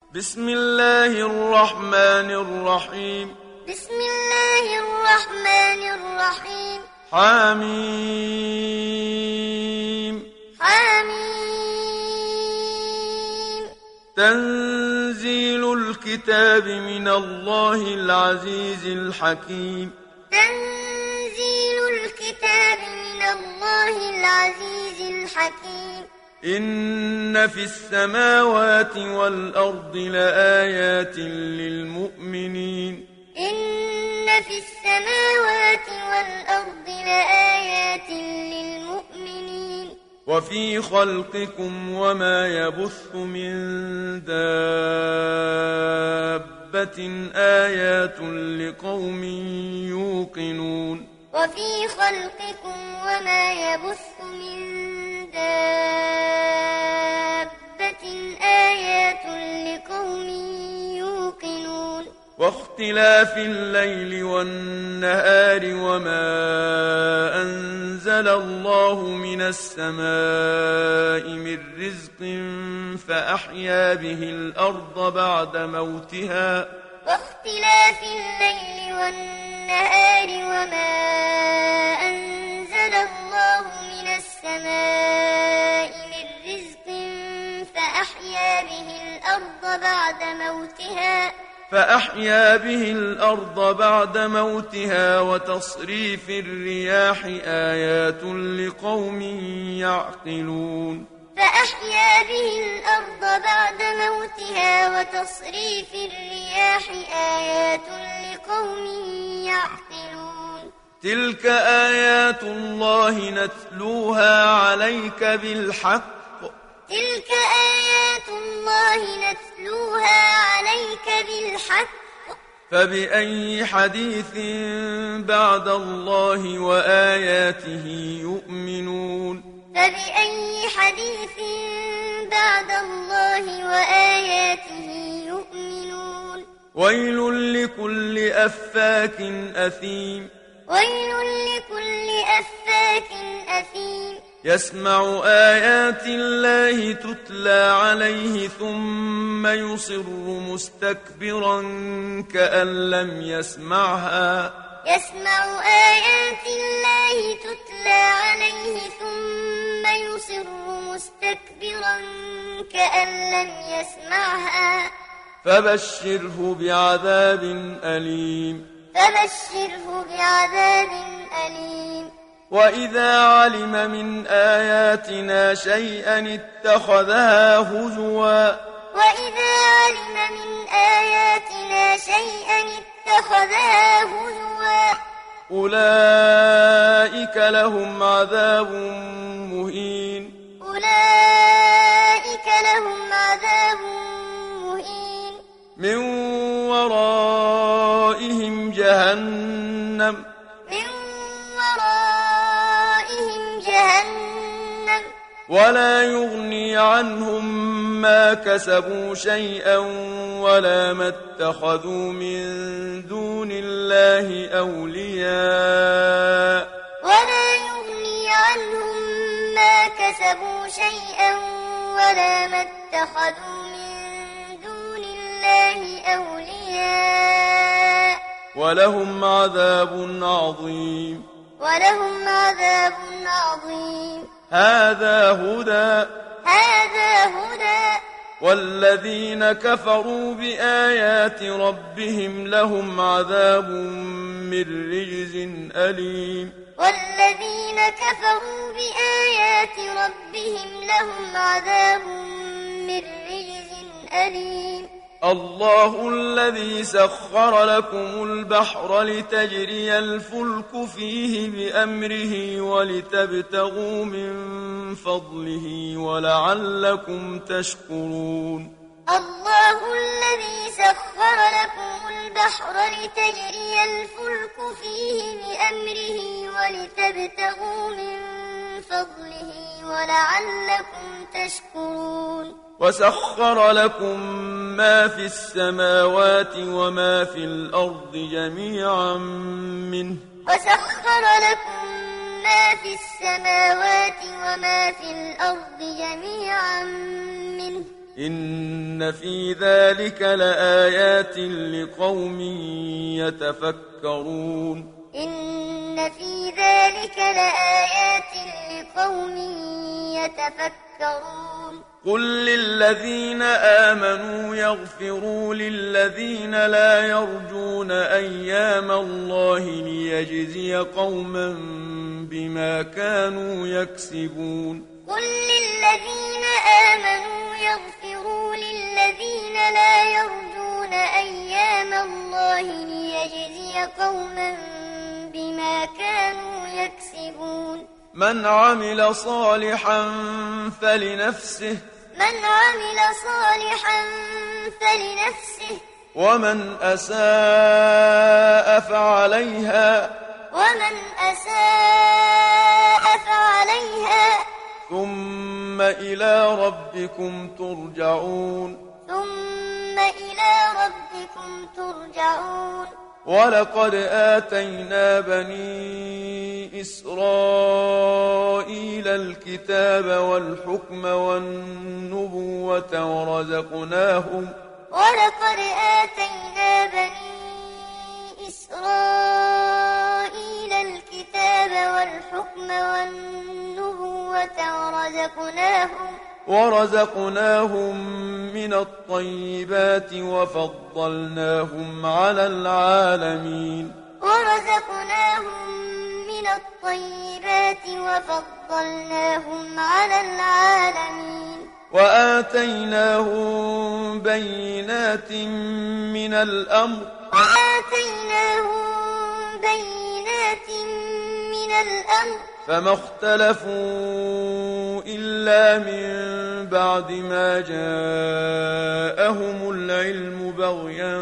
بسم الله الرحمن الرحيم. بسم الله الرحمن الرحيم. حميم. حميم. تنزيل الكتاب من الله العزيز الحكيم. تنزيل الكتاب من الله العزيز الحكيم. إن في السماوات والأرض لآيات للمؤمنين. إن في السماوات والأرض لآيات للمؤمنين. وفي خلقكم وما يبث من دابة آيات لقوم يوقنون. وفي خلقكم وما يبث من دابة آيات لقوم يوقنون. واختلاف الليل والنهار وما أنزل الله من السماء من رزق فأحيا به الأرض بعد موتها. واختلاف الليل والنهار وما أنزل الله من السماء من رزق فأحيا به الأرض بعد موتها وتصريف الرياح آيات لقوم يعقلون. فأحيا به الأرض بعد موتها وتصريف الرياح آيات لقوم يعقلون. تلك آيات الله نتلوها عليك بالحق. تلك آيات الله نتلوها عليك بالحق. فبأي حديث بعد الله وآياته يؤمنون. فبأي حديث بعد الله وآياته يؤمنون. ويل لكل أفاك أثيم. ويل لكل أفاك أثيم. يسمع آيات الله تتلى عليه ثم يصر مستكبرا كأن لم يسمعها. يسمع آيات الله تتلى عليه ثم يصر مستكبرا كأن لم يسمعها. فبشره بعذاب أليم. فبشره بعذاب أليم. وإذا علم من آياتنا شيئا اتخذها هزوا. وإذا علم من آياتنا شيئا اتخذها هزوا. أولئك لهم عذاب مهين. أولئك لهم عذاب مهين. من ورائهم جهنم. من ورائهم جهنم. ولا يغني عنهم ما كسبوا شيئا ولا ما اتخذوا من دون الله أولياء. ولا يغني عنهم ما كسبوا شيئا ولا ما اتخذوا من دون الله أولياء. ولهم عذاب عظيم. ولهم عذاب عظيم. هذا هدى. هذا هدى. والذين كفروا بآيات ربهم لهم عذاب من رجز أليم. والذين كفروا بآيات ربهم لهم عذاب من رجز أليم. الله الذي سخر لكم البحر لتجري الفلك فيه بأمره ولتبتغوا من فضله ولعلكم تشكرون. الله الذي سخر لكم البحر لتجري الفلك فيه بأمره ولتبتغوا من فضله ولعلكم تشكرون. وسخر لكم ما في السماوات وما في الأرض جميعا منه. وسخر لكم ما في السماوات وما في الأرض جميعا منه. إن في ذلك لآيات لقوم يتفكرون إن في ذلك لآيات لقوم يتفكرون قل للذين آمنوا يغفروا للذين لا يرجون أيام الله ليجزي قوما بما كانوا يكسبون قل للذين آمنوا يغفروا للذين لا يرجون أيام الله ليجزي قوما بما كانوا يكسبون من عمل صالحا فلنفسه ومن أساء فعليها ثم إلى ربكم ترجعون ولقد آتينا بني إسرائيل الكتاب والحكم والنبوة ورزقناهم من الطيبات وفضلناهم على العالمين وآتيناهم بينات من الأمر فما اختلفوا إلا من بعد ما جاءهم العلم بغيا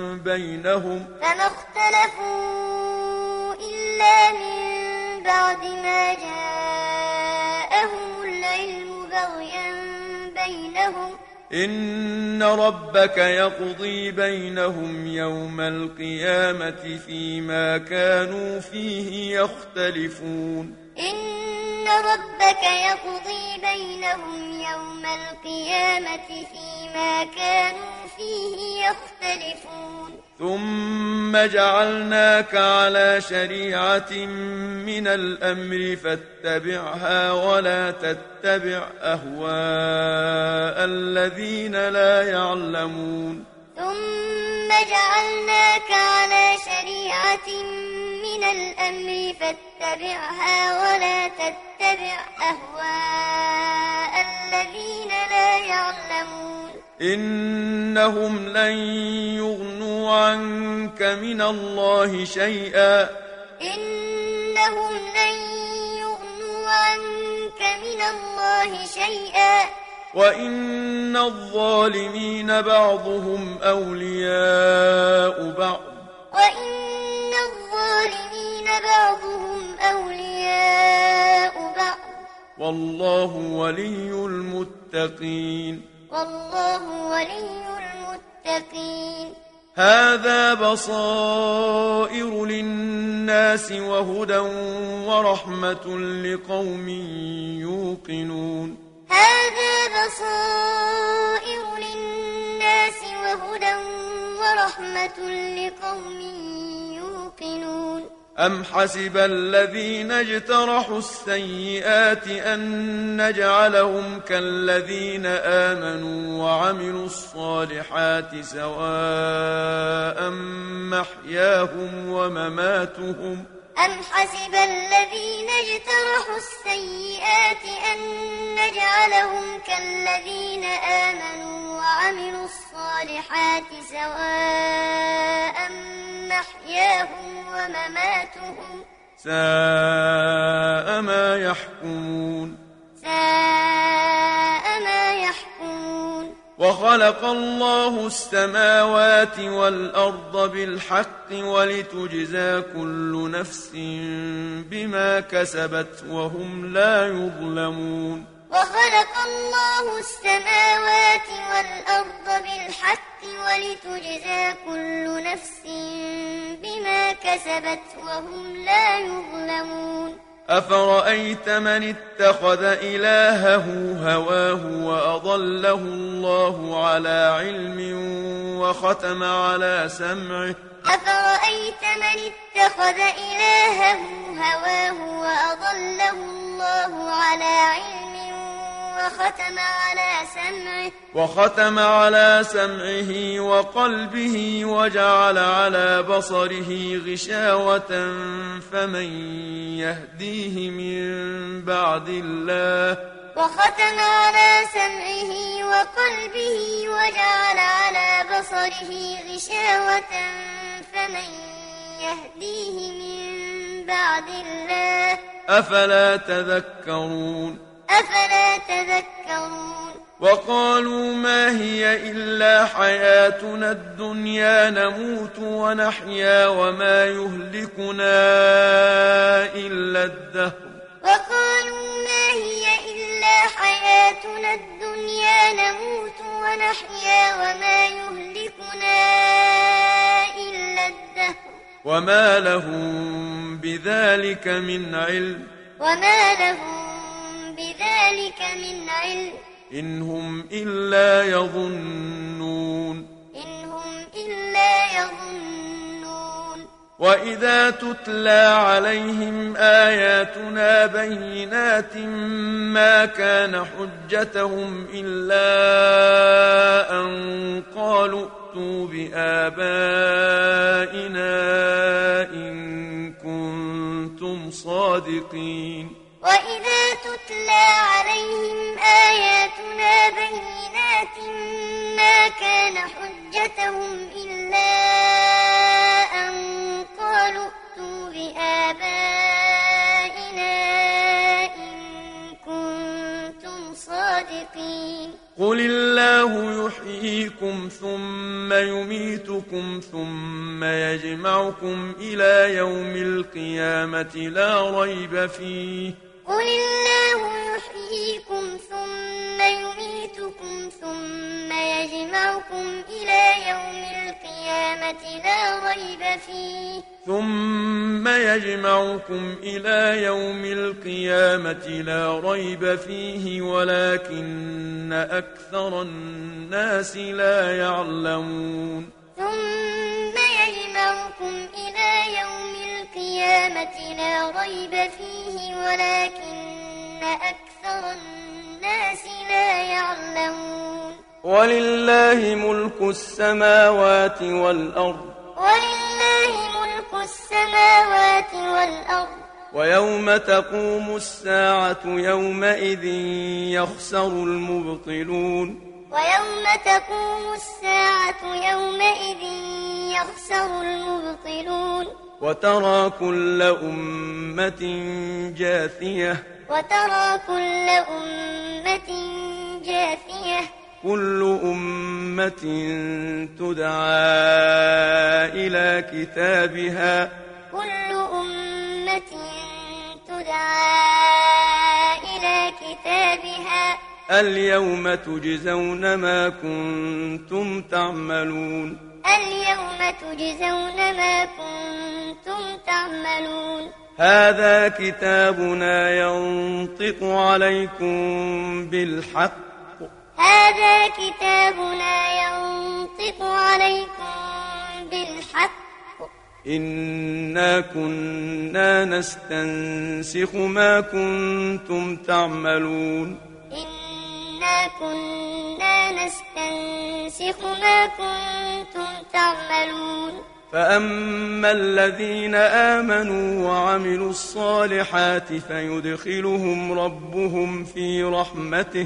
بينهم إن ربك يقضي بينهم يوم القيامة فيما كانوا فيه يختلفون ثم جعلناك على شريعة من الأمر فاتبعها ولا تتبع أهواء الذين لا يعلمون إنهم لن يغنوا عنك من الله شيئا وإن الظالمين بعضهم أولياء بعض والله ولي المتقين هذا بصائر للناس وهدى ورحمة لقوم يوقنون أم حسب الذين اجترحوا السيئات أن نجعلهم كالذين آمنوا وعملوا الصالحات سواء محياهم ومماتهم ساء ما يحكمون وخلق الله السماوات والأرض بالحق ولتجزى كل نفس بما كسبت وهم لا يظلمون أفرأيت من اتخذ إلهه هواه وأضله الله على علم وختم على سمعه أفرأيت من اتخذ إلهه هواه وأضله الله على علم وختم على سمعه وقلبه وجعل على بصره غشاوة فمن يهديه من بعد الله وختم على سمعه وقلبه وجعل على بصره غشاوة فمن يهديه من بعد الله أفلا تذكرون وقالوا ما هي إلا حياتنا الدنيا نموت ونحيا وما يهلكنا إلا الدهر وقالوا ما هي إلا حياتنا الدنيا نموت ونحيا وما يهلكنا إلا الدهر وما لهم بذلك من علم إن هم إلا يظنون وإذا تتلى عليهم آياتنا بينات ما كان حجتهم إلا أن قالوا ائتوا بآبائنا إن كنتم صادقين وإذا تتلى عليهم آياتنا بينات ما كان حجتهم إلا أن قالوا ائتوا بآبائنا إن كنتم صادقين قل الله يحييكم ثم يميتكم ثم يجمعكم إلى يوم القيامة لا ريب فيه قل الله يحييكم ثم يميتكم ثم يجمعكم إلى يوم القيامة لا ريب فيه ولكن أكثر الناس لا يعلمون ثم يجمعكم إلى يوم القيامة لا ريب فيه ولكن أكثر الناس لا يعلمون ولله ملك السماوات والأرض ويوم تقوم الساعة يومئذ يخسر المبطلون وترى كل أمة جاثية كل أمة تدعى إلى كتابها اليوم تجزون ما كنتم تعملون هذا كتابنا ينطق عليكم بالحق إنا كنا نستنسخ ما كنتم تعملون فأما الذين آمنوا وعملوا الصالحات فيدخلهم ربهم في رحمته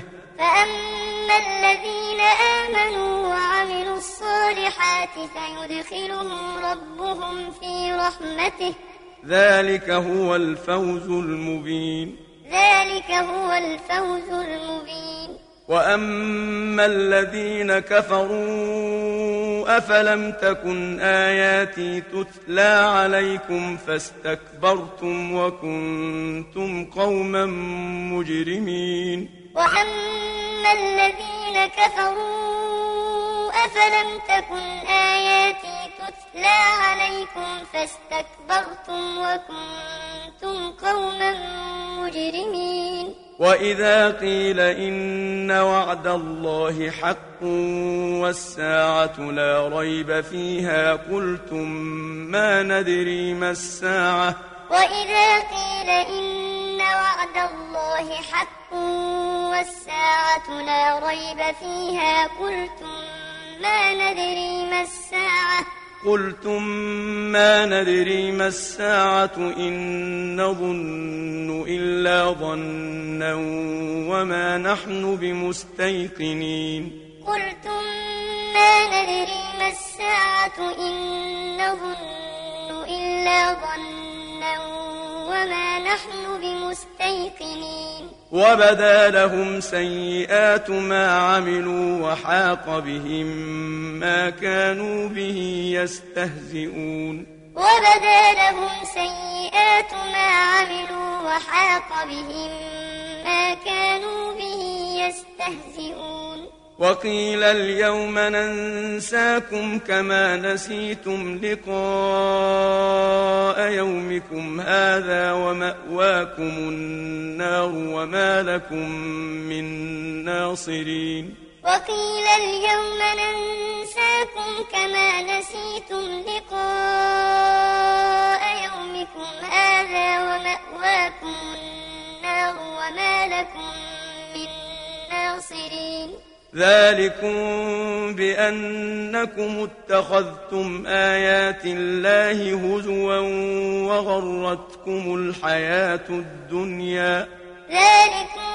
ذلك هو الفوز المبين وأما الذين كفروا أفلم تكن آياتي تتلى عليكم فاستكبرتم وكنتم قوما مجرمين وأما الذين كفروا أفلم تكن آياتي تتلى عليكم فاستكبرتم وكنتم كنتم قوما مجرمين وإذا قيل إن وعد الله حق والساعة لا ريب فيها قلتم ما ندري ما الساعة وإذا قيل إن وعد الله حق والساعة لا ريب فيها قلتم ما ندري ما الساعة إن نظن إلا ظنا وما نحن بمستيقنين قلتم ما ندري ما الساعة إن نظن إلا ظنا وما نحن بمستيقنين وبدا لهم سيئات ما عملوا وحاق بهم ما كانوا به يستهزئون وبدا لهم سيئات ما عملوا وحاق بهم ما كانوا به يستهزئون وقيل اليوم ننساكم كما نسيتم لقاء يومكم هذا ومأواكم النار وما لكم من ناصرين وقيل اليوم ننساكم كما نسيتم لقاء يومكم هذا ومأواكم النار وما لكم من ناصرين ذلكم بأنكم اتخذتم آيات الله هزوا وغرتكم الحياة الدنيا ذلكم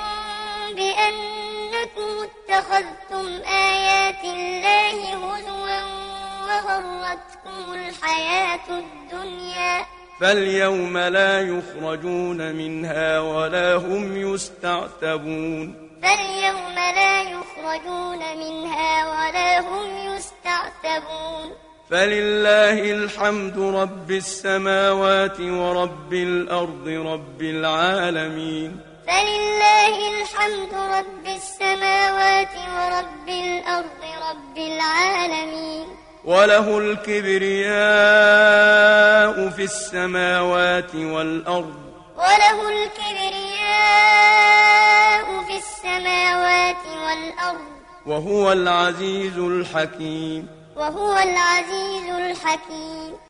بأنكم اتخذتم آيات الله هزوا وغرتكم الحياة الدنيا فاليوم لا يخرجون منها ولا هم يستعتبون فاليوم لا يخرجون منها ولا هم يستعتبون فلله الحمد رب السماوات ورب الأرض رب العالمين فلله الحمد رب السماوات ورب الأرض رب العالمين وله الكبرياء في السماوات والأرض وله الكبرياء في السماوات والأرض وهو العزيز الحكيم وهو العزيز الحكيم